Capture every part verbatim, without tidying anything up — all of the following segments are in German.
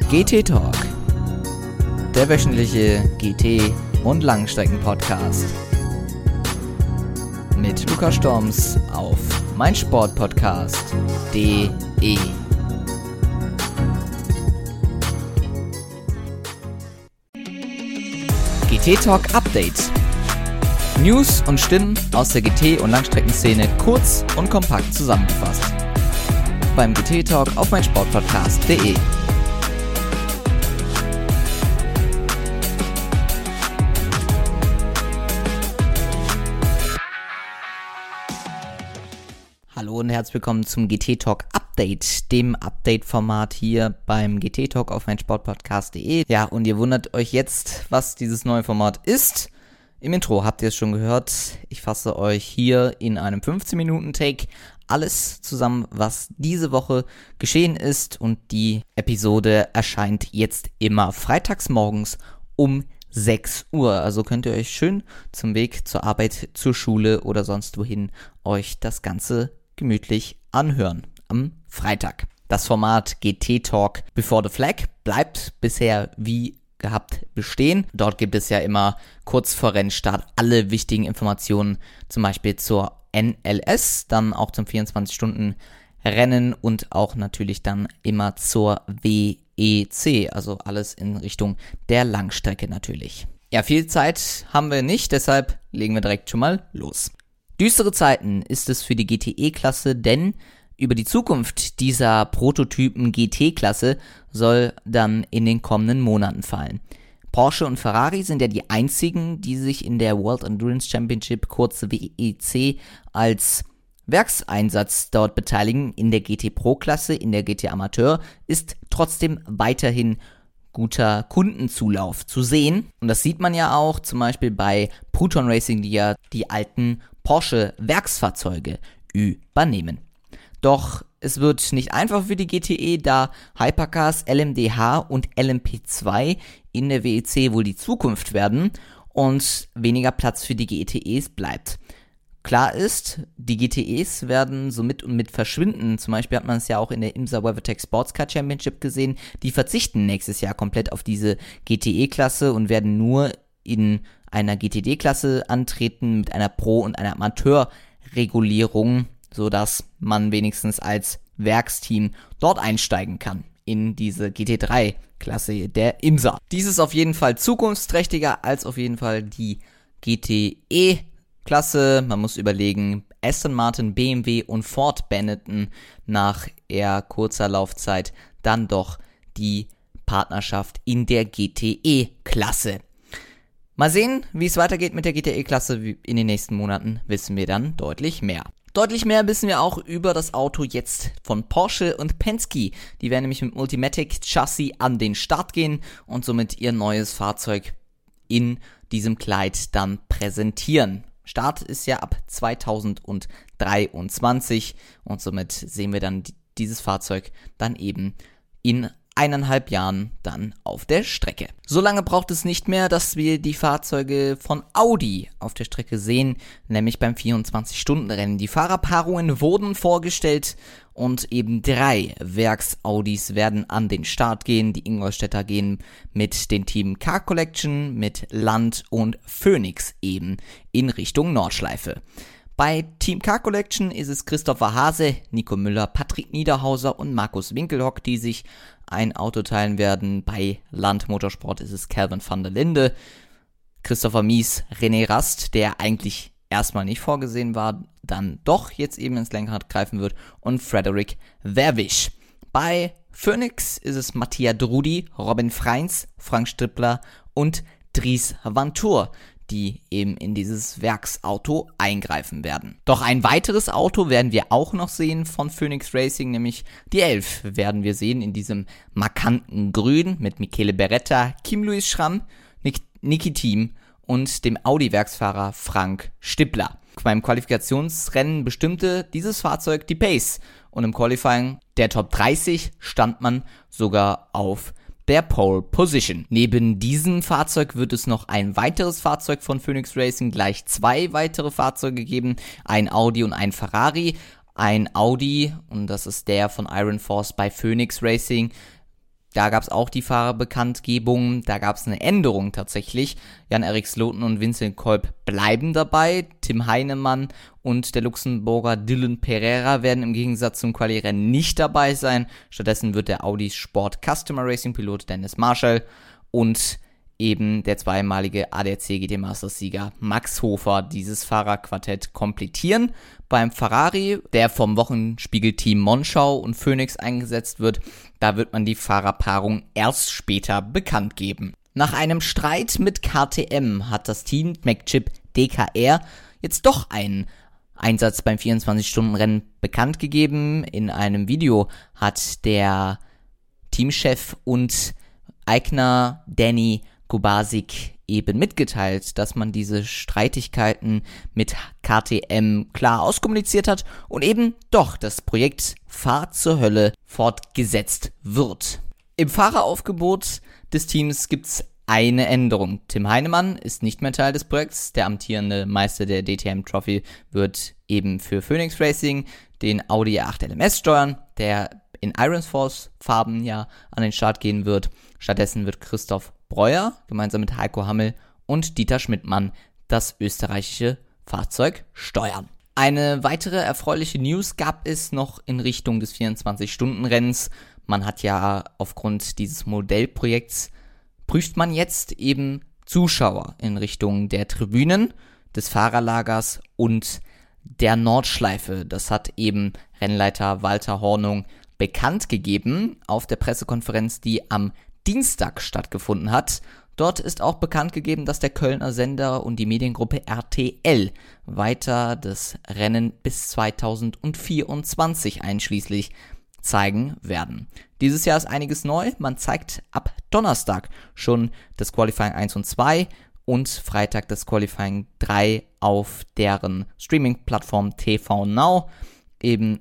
G T Talk, der wöchentliche G T- und Langstrecken-Podcast mit Lukas Storms auf meinsportpodcast punkt de. G T Talk Update. News und Stimmen aus der G T- und Langstreckenszene kurz und kompakt zusammengefasst. Beim G T Talk auf meinsportpodcast punkt de. Hallo und herzlich willkommen zum G T Talk Update, dem Update-Format hier beim G T Talk auf meinsportpodcast punkt de. Ja, und ihr wundert euch jetzt, was dieses neue Format ist. Im Intro habt ihr es schon gehört. Ich fasse euch hier in einem fünfzehn-Minuten-Take alles zusammen, was diese Woche geschehen ist. Und die Episode erscheint jetzt immer freitags morgens um sechs Uhr. Also könnt ihr euch schön zum Weg zur Arbeit, zur Schule oder sonst wohin euch das Ganze gemütlich anhören am Freitag. Das Format G T Talk Before the Flag bleibt bisher wie gehabt bestehen. Dort gibt es ja immer kurz vor Rennstart alle wichtigen Informationen, zum Beispiel zur N L S, dann auch zum vierundzwanzig-Stunden-Rennen und auch natürlich dann immer zur W E C, also alles in Richtung der Langstrecke natürlich. Ja, viel Zeit haben wir nicht, deshalb legen wir direkt schon mal los. Düstere Zeiten ist es für die G T E-Klasse, denn über die Zukunft dieser Prototypen G T-Klasse soll dann in den kommenden Monaten fallen. Porsche und Ferrari sind ja die einzigen, die sich in der World Endurance Championship, kurz W E C, als Werkseinsatz dort beteiligen. In der G T Pro-Klasse, in der G T Amateur ist trotzdem weiterhin guter Kundenzulauf zu sehen. Und das sieht man ja auch zum Beispiel bei Proton Racing, die ja die alten Porsche-Werksfahrzeuge übernehmen. Doch es wird nicht einfach für die G T E, da Hypercars, L M D H und L M P zwei in der W E C wohl die Zukunft werden und weniger Platz für die G T Es bleibt. Klar ist, die G T Es werden so mit und mit verschwinden. Zum Beispiel hat man es ja auch in der IMSA WeatherTech Sportscar Championship gesehen. Die verzichten nächstes Jahr komplett auf diese G T E-Klasse und werden nur in einer G T D-Klasse antreten mit einer Pro- und einer Amateurregulierung, sodass man wenigstens als Werksteam dort einsteigen kann in diese G T drei Klasse der IMSA. Dies ist auf jeden Fall zukunftsträchtiger als auf jeden Fall die G T E-Klasse. Man muss überlegen, Aston Martin, B M W und Ford beendeten nach eher kurzer Laufzeit dann doch die Partnerschaft in der G T E-Klasse. Mal sehen, wie es weitergeht mit der G T E-Klasse. In den nächsten Monaten wissen wir dann deutlich mehr. Deutlich mehr wissen wir auch über das Auto jetzt von Porsche und Penske. Die werden nämlich mit Multimatic Chassis an den Start gehen und somit ihr neues Fahrzeug in diesem Kleid dann präsentieren. Start ist ja ab zweitausenddreiundzwanzig und somit sehen wir dann dieses Fahrzeug dann eben in eineinhalb Jahren dann auf der Strecke. So lange braucht es nicht mehr, dass wir die Fahrzeuge von Audi auf der Strecke sehen, nämlich beim vierundzwanzig-Stunden-Rennen. Die Fahrerpaarungen wurden vorgestellt und eben drei Werks-Audis werden an den Start gehen. Die Ingolstädter gehen mit den Team Car Collection, mit Land und Phoenix eben in Richtung Nordschleife. Bei Team Car Collection ist es Christopher Hase, Nico Müller, Patrick Niederhauser und Markus Winkelhock, die sich ein Auto teilen werden. Bei Land Motorsport ist es Calvin van der Linde, Christopher Mies, René Rast, der eigentlich erstmal nicht vorgesehen war, dann doch jetzt eben ins Lenkrad greifen wird, und Frederik Verwisch. Bei Phoenix ist es Mattia Drudi, Robin Freins, Frank Strippler und Dries Vantour, die eben in dieses Werksauto eingreifen werden. Doch ein weiteres Auto werden wir auch noch sehen von Phoenix Racing, nämlich die elf werden wir sehen in diesem markanten Grün mit Michele Beretta, Kim-Louis Schramm, Nik- Niki Thiem und dem Audi-Werksfahrer Frank Stippler. Beim Qualifikationsrennen bestimmte dieses Fahrzeug die Pace und im Qualifying der Top dreißig stand man sogar auf der Pole Position. Neben diesem Fahrzeug wird es noch ein weiteres Fahrzeug von Phoenix Racing, gleich zwei weitere Fahrzeuge geben, ein Audi und ein Ferrari. Ein Audi, und das ist der von Iron Force bei Phoenix Racing, Da gab es auch die Fahrerbekanntgebung, da gab es eine Änderung tatsächlich. Jan-Erik Sloten und Vincent Kolb bleiben dabei. Tim Heinemann und der Luxemburger Dylan Pereira werden im Gegensatz zum Quali-Rennen nicht dabei sein. Stattdessen wird der Audi Sport Customer Racing Pilot Dennis Marshall und eben der zweimalige A D A C G T Masters Sieger Max Hofer dieses Fahrerquartett komplettieren. Beim Ferrari, der vom Wochenspiegel-Team Monschau und Phoenix eingesetzt wird, da wird man die Fahrerpaarung erst später bekannt geben. Nach einem Streit mit K T M hat das Team McChip D K R jetzt doch einen Einsatz beim vierundzwanzig-Stunden-Rennen bekannt gegeben. In einem Video hat der Teamchef und Eigner Danny Kubasik eben mitgeteilt, dass man diese Streitigkeiten mit K T M klar auskommuniziert hat und eben doch das Projekt Fahrt zur Hölle fortgesetzt wird. Im Fahreraufgebot des Teams gibt's eine Änderung. Tim Heinemann ist nicht mehr Teil des Projekts. Der amtierende Meister der D T M Trophy wird eben für Phoenix Racing den Audi R acht L M S steuern, der in Ironforce Farben ja an den Start gehen wird. Stattdessen wird Christoph Breuer gemeinsam mit Heiko Hammel und Dieter Schmidtmann das österreichische Fahrzeug steuern. Eine weitere erfreuliche News gab es noch in Richtung des vierundzwanzig-Stunden-Rennens. Man hat ja aufgrund dieses Modellprojekts, prüft man jetzt eben Zuschauer in Richtung der Tribünen, des Fahrerlagers und der Nordschleife. Das hat eben Rennleiter Walter Hornung bekannt gegeben auf der Pressekonferenz, die am Dienstag stattgefunden hat. Dort ist auch bekannt gegeben, dass der Kölner Sender und die Mediengruppe R T L weiter das Rennen bis zweitausendvierundzwanzig einschließlich zeigen werden. Dieses Jahr ist einiges neu. Man zeigt ab Donnerstag schon das Qualifying eins und zwei und Freitag das Qualifying drei auf deren Streaming-Plattform T V Now, eben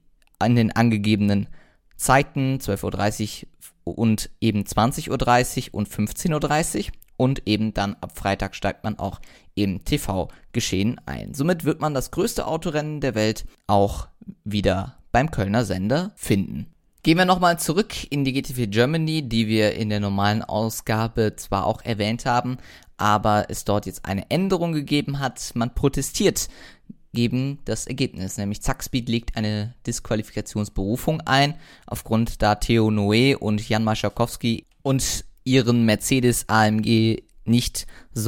an den angegebenen Zeiten zwölf Uhr dreißig und eben zwanzig Uhr dreißig und fünfzehn Uhr dreißig und eben dann ab Freitag steigt man auch im T V-Geschehen ein. Somit wird man das größte Autorennen der Welt auch wieder beim Kölner Sender finden. Gehen wir nochmal zurück in die G T vier Germany, die wir in der normalen Ausgabe zwar auch erwähnt haben, aber es dort jetzt eine Änderung gegeben hat. Man protestiert gegen das Ergebnis, nämlich Zackspeed legt eine Disqualifikationsberufung ein, aufgrund da Theo Noé und Jan Maschakowski und ihren Mercedes A M G nicht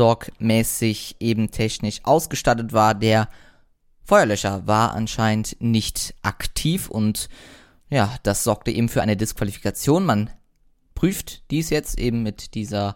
sorgmäßig eben technisch ausgestattet war. Der Feuerlöscher war anscheinend nicht aktiv und ja, das sorgte eben für eine Disqualifikation. Man prüft dies jetzt eben mit dieser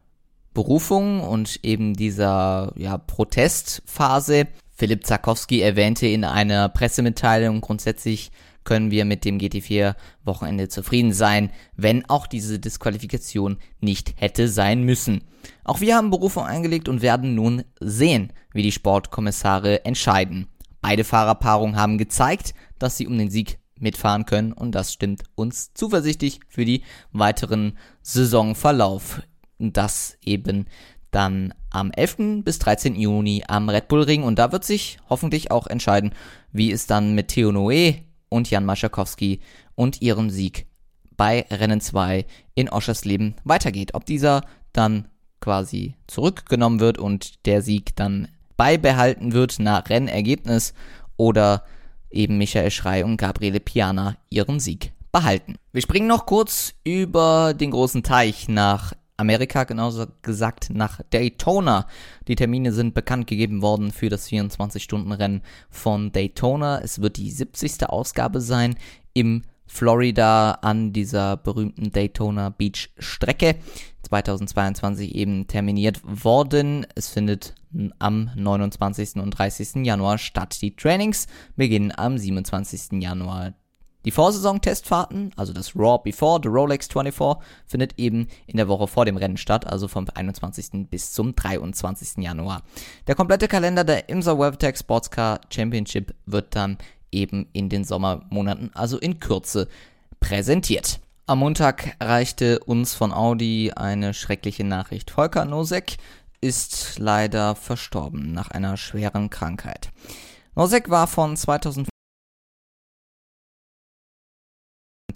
Berufung und eben dieser ja, Protestphase. Philipp Zakowski erwähnte in einer Pressemitteilung, grundsätzlich können wir mit dem G T vier Wochenende zufrieden sein, wenn auch diese Disqualifikation nicht hätte sein müssen. Auch wir haben Berufung eingelegt und werden nun sehen, wie die Sportkommissare entscheiden. Beide Fahrerpaarungen haben gezeigt, dass sie um den Sieg mitfahren können und das stimmt uns zuversichtlich für die weiteren Saisonverlauf. Das eben dann am elften bis dreizehnten Juni am Red Bull Ring und da wird sich hoffentlich auch entscheiden, wie es dann mit Theo Noé und Jan Maschakowski und ihrem Sieg bei Rennen zwei in Oschersleben weitergeht. Ob dieser dann quasi zurückgenommen wird und der Sieg dann beibehalten wird nach Rennergebnis oder eben Michael Schrey und Gabriele Piana ihren Sieg behalten. Wir springen noch kurz über den großen Teich nach Amerika, genauso gesagt nach Daytona. Die Termine sind bekannt gegeben worden für das vierundzwanzig-Stunden-Rennen von Daytona. Es wird die siebzigste Ausgabe sein im Florida an dieser berühmten Daytona Beach Strecke. zweitausendzweiundzwanzig eben terminiert worden. Es findet am neunundzwanzigsten und dreißigsten Januar statt. Die Trainings beginnen am siebenundzwanzigsten Januar. Die Vorsaison-Testfahrten, also das Raw Before, the Rolex vierundzwanzig, findet eben in der Woche vor dem Rennen statt, also vom einundzwanzigsten bis zum dreiundzwanzigsten Januar. Der komplette Kalender der IMSA WeatherTech Sportscar Championship wird dann eben in den Sommermonaten, also in Kürze, präsentiert. Am Montag erreichte uns von Audi eine schreckliche Nachricht. Volker Nosek ist leider verstorben nach einer schweren Krankheit. Nosek war von zweitausendfünf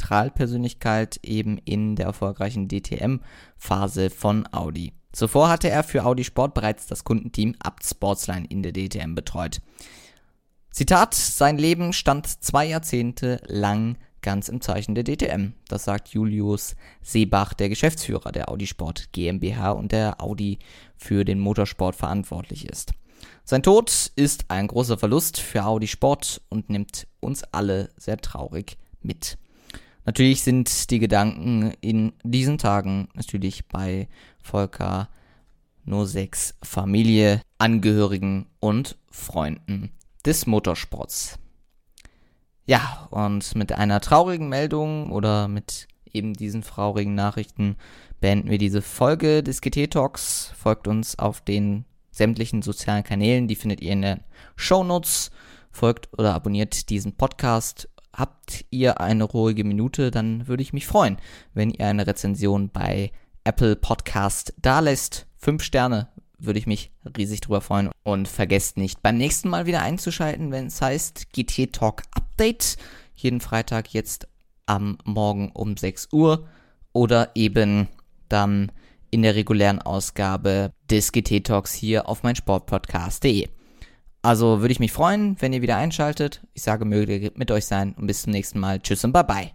Zentralpersönlichkeit eben in der erfolgreichen D T M-Phase von Audi. Zuvor hatte er für Audi Sport bereits das Kundenteam Abt Sportsline in der D T M betreut. Zitat, sein Leben stand zwei Jahrzehnte lang ganz im Zeichen der D T M. Das sagt Julius Seebach, der Geschäftsführer der Audi Sport GmbH und der Audi für den Motorsport verantwortlich ist. Sein Tod ist ein großer Verlust für Audi Sport und nimmt uns alle sehr traurig mit. Natürlich sind die Gedanken in diesen Tagen natürlich bei Volker Noseks Familie, Angehörigen und Freunden des Motorsports. Ja, und mit einer traurigen Meldung oder mit eben diesen traurigen Nachrichten beenden wir diese Folge des G T Talks. Folgt uns auf den sämtlichen sozialen Kanälen, die findet ihr in den Shownotes. Folgt oder abonniert diesen Podcast. Habt ihr eine ruhige Minute, dann würde ich mich freuen, wenn ihr eine Rezension bei Apple Podcast dalässt. Fünf Sterne würde ich mich riesig drüber freuen. Und vergesst nicht, beim nächsten Mal wieder einzuschalten, wenn es heißt G T Talk Update. Jeden Freitag jetzt am Morgen um sechs Uhr oder eben dann in der regulären Ausgabe des G T Talks hier auf meinsportpodcast punkt de. Also würde ich mich freuen, wenn ihr wieder einschaltet. Ich sage, möge mit euch sein und bis zum nächsten Mal. Tschüss und bye bye.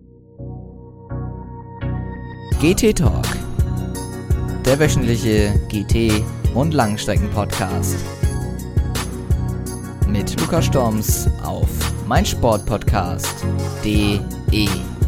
G T Talk, der wöchentliche G T- und Langstrecken-Podcast mit Lukas Storms auf meinsportpodcast punkt de.